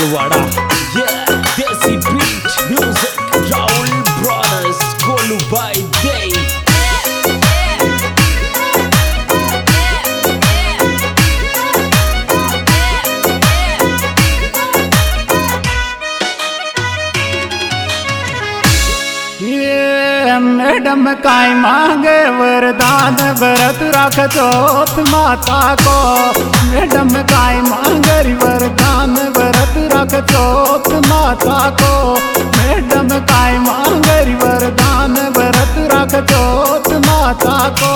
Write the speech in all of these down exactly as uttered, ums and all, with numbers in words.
Barwara. Yeah, desi beat music Rahul brothers Golu भाई दे। Madam काई मांगे वरदान व्रत रख चौथ माता को। मैडम काई मांगे वरदान व्रत रख चौथ माता को। मैडम काई मांगे वरदान व्रत रख चौथ माता को।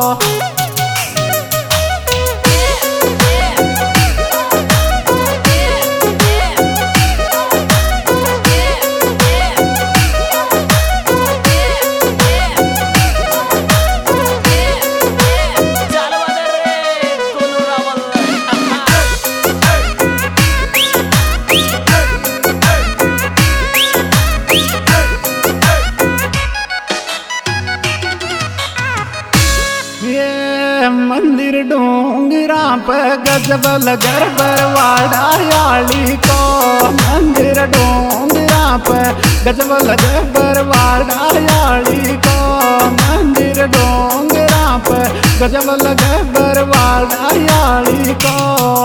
मंदिर डोंगरा पे गजबल घर बरवाड़ा याली को। मंदिर डोंगरा पे गजबल घर बरवाड़ा याली को। मंदिर डोंगरा पे गजबल घर बरवाड़ा याली को।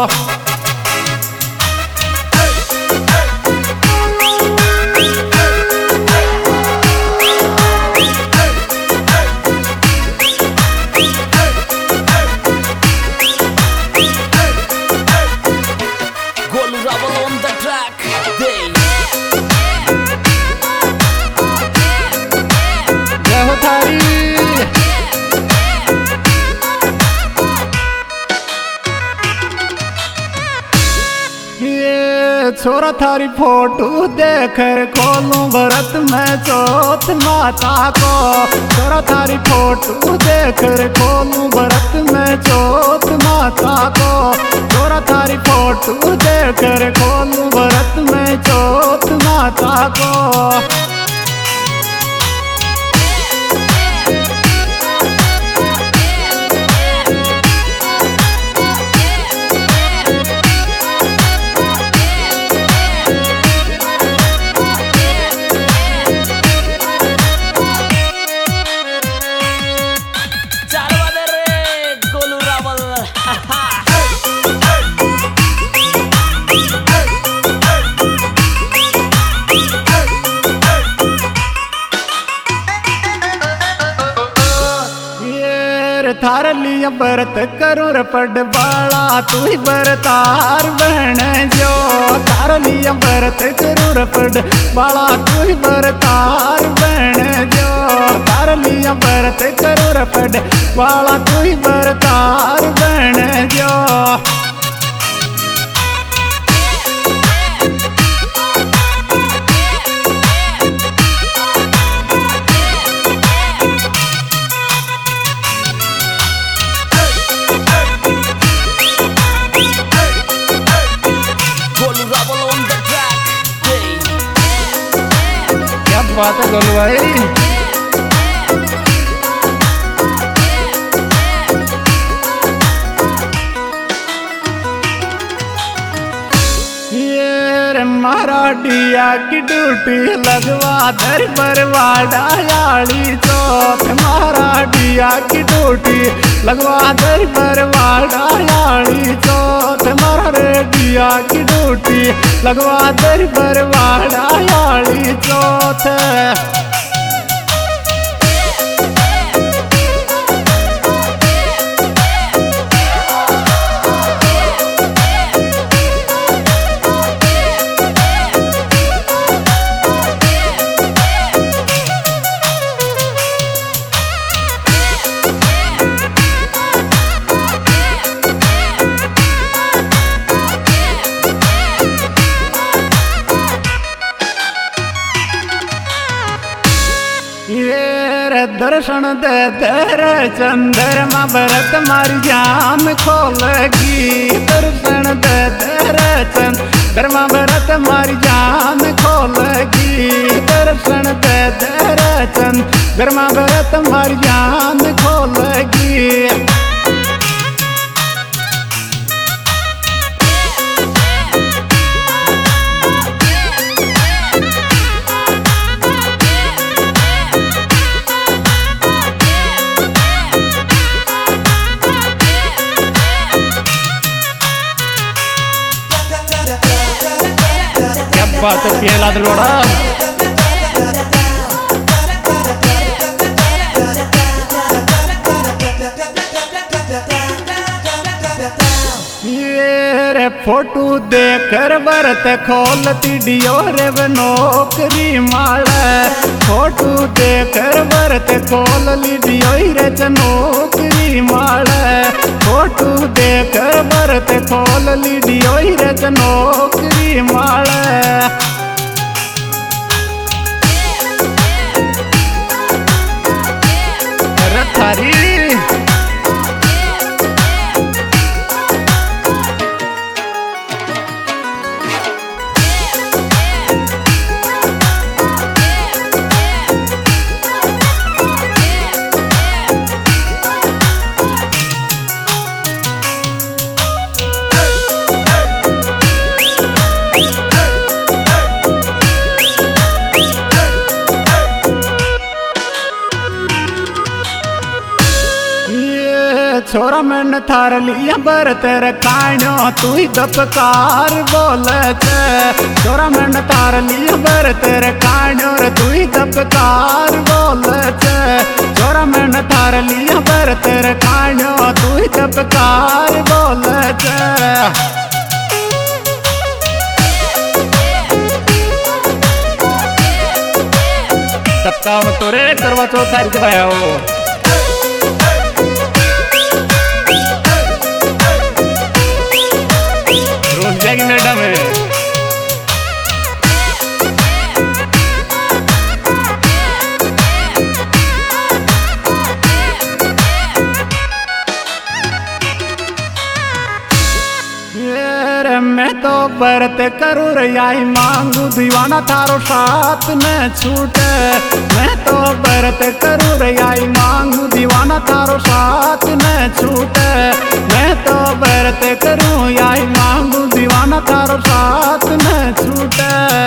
छोरा थारी फोटो देखकर खोलूं व्रत में चौथ माता को। छोरा थारी फोटो देखकर खोलूं व्रत में चौथ माता को। छोरा थारी फोटो देखकर खोलूं व्रत में चौथ माता को। थार लिया व्रत करूँ रपड बाला तू ही बरतार बहन जो। थार लिया व्रत करूँ रपड बाला तू ही बरतार बहन जो। थार लिया व्रत करूँ रपड बाला तू ही बरतार बहन जो। बात है गोलू भाई। ये मराठिया की ड्यूटी लगवा दर बरवाड़ा याली चौथ। मराठिया की ड्यूटी लगवा दर बरवाड़ा याली चौथ। मराठिया की ड्यूटी लगवा दर बरवाड़ा याली चौथ। दर्शन दे तेरे चंद्रमा व्रत मारी जान खोलेगी। दर्शन दे तेरे चंद्रमा व्रत मारी जान खोलेगी। दर्शन दे तेरे चंद्रमा व्रत मारी जान खोलेगी। बात पियला दलोड़ा ये रे फोटो देकर बरत खोलती डियो रे नौकरी माले फोटो देकर बरत खोल ली डियो रे नौकरी माले फोटो देकर बरत खोल ली डियो रे नौकरी माले थारी छोरा मैंने थार लिया बर तेरे काणो तू ही दपकार बोले थे छोरा मैंने थार लिया बर तेरे काणो रे तू ही दपकार बोले थे छोरा मैंने थार लिया बर तेरे काणो तू ही दपकार बोले थे दबका में तोरे करवा चौथ तारीख भाया हो मैडम है मैं तो बरत करूँ रयाई मांगू दीवाना थारो साथ न छूटे मैं तो बरत करूँ रयाई मांगू दीवाना थारो साथ न छूटे मैं तो बरत करूँ याई मांगू दीवाना थारो साथ न छूटे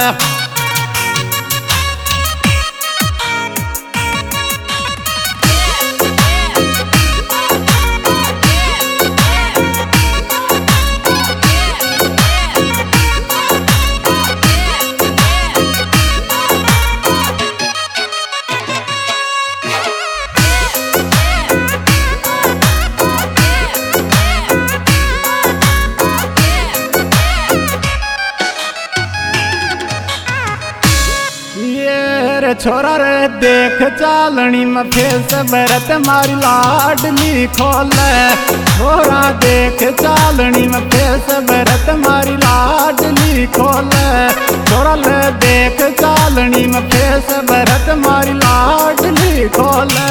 छोरा रे देख चालनी में फेस बरत मारी लाडली खोले छोरा देख चालनी में फेस बरत मारी लाडली खोले छोरा ले देख चालनी में फेस बरत मारी लाडली खोले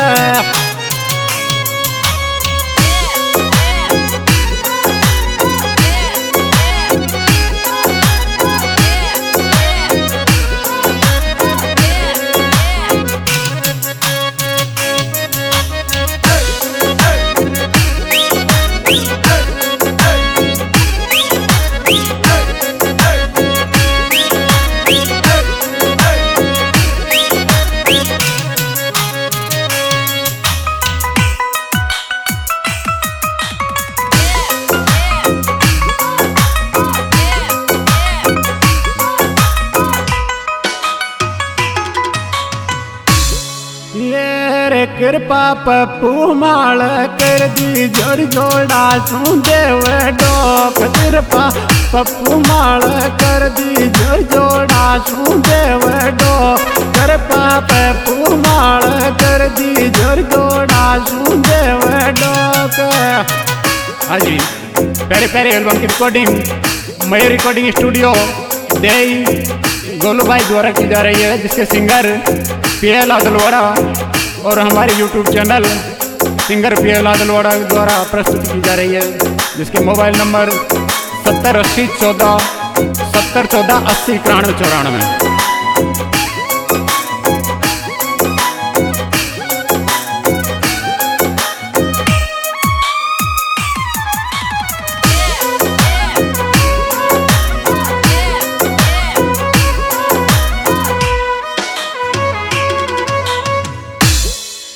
कृपा पप्पू माल कर दी जोर जोड़ा सू देव डोक कृपा पप्पू माल कर दी जोर जोड़ा सू देव डोक कृपा पप्पू माल कर दी जोर जोड़ा सू देव डोक। हाँ जी पहले पहले एल्बम की रिकॉर्डिंग मयूर रिकॉर्डिंग स्टूडियो देई गोलू भाई द्वारा की जा रही है जिसके सिंगर पी एल आदलवाड़ा और हमारे YouTube channel singer P L Adalwada द्वारा प्रस्तुत की जा रही है जिसके मोबाइल नंबर सत्तर अस्सी चौदह सत्तर चौदह अस्सी इक्यानवे चौरानवे।